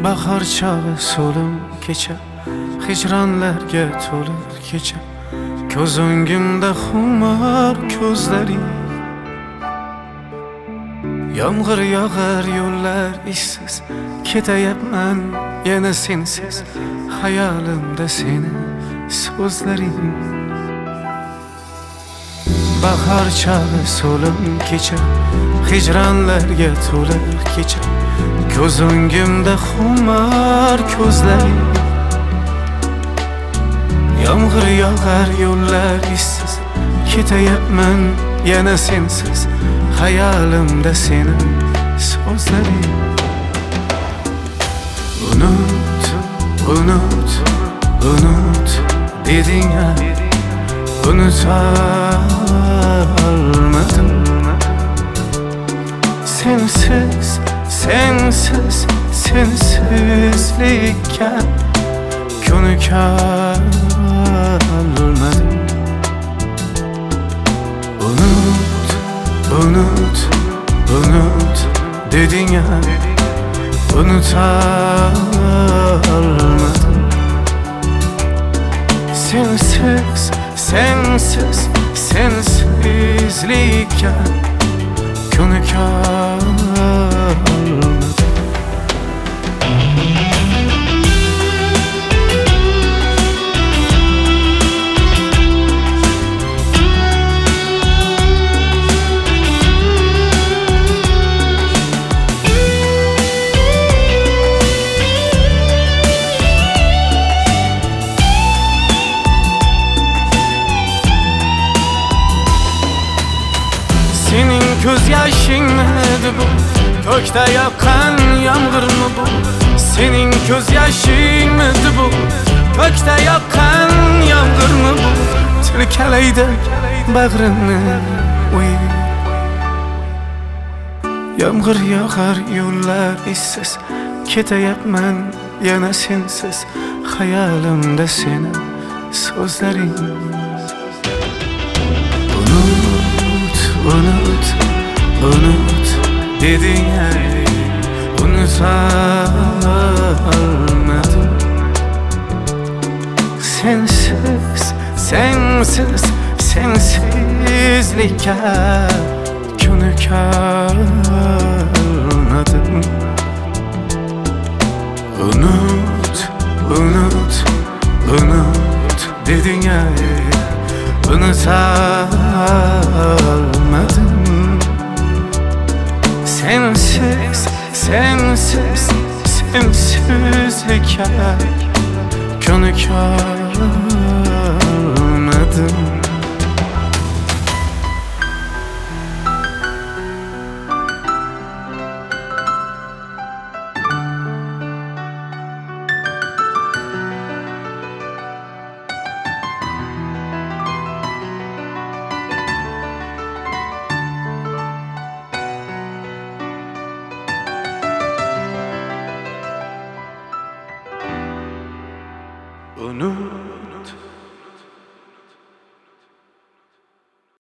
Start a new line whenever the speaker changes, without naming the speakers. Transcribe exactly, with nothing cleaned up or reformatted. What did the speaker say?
bahor chog'i so'lim kecha, hijronlarga to'lib kecha, ko'z o'ngimda xumor ko'zlaring. Yomg'ir yog'ar, yo'llar ishsiz, ketayapman yana sensiz, hayolimda seni so'zlaring. Bahor chog'i so'lim kecha, hijronlarga to'lib kecha, ko'z o'ngimda xumor ko'zlaring. Yomg'ir yog'ar, yo'llar ishsiz, ketayapman yana sensiz, hayolimda seni so'zlaring. Unut, unut, unut deding-a, unuta olmadim. Sensiz, sensiz, sensizlikka ko'nika olmadim. Unut, unut, unut deding-a, unuta olmadim. Sensiz, sensiz, sensizlikka ko'nika olmadim. Senin ko'z yoshingmidi bu, ko'kda yoqqan yomg'irmi bu? Senin ko'z yoshingmidi bu, ko'kda yoqqan yomg'irmi bu? Tirkalaydi bag'rimni uy. Yomg'ir yog'ar, yo'llar ishsiz, ketayapman yana sensiz, hayolimda seni so'zlaring. Unut, unut deding-a, unuta olmadim. Sensiz, sensiz, sensizlikka ko'nika olmadim. Unut, unut, unut deding-a, unuta olmadim. Sensiz, sensiz, sensizlikka ko'nika olmadim.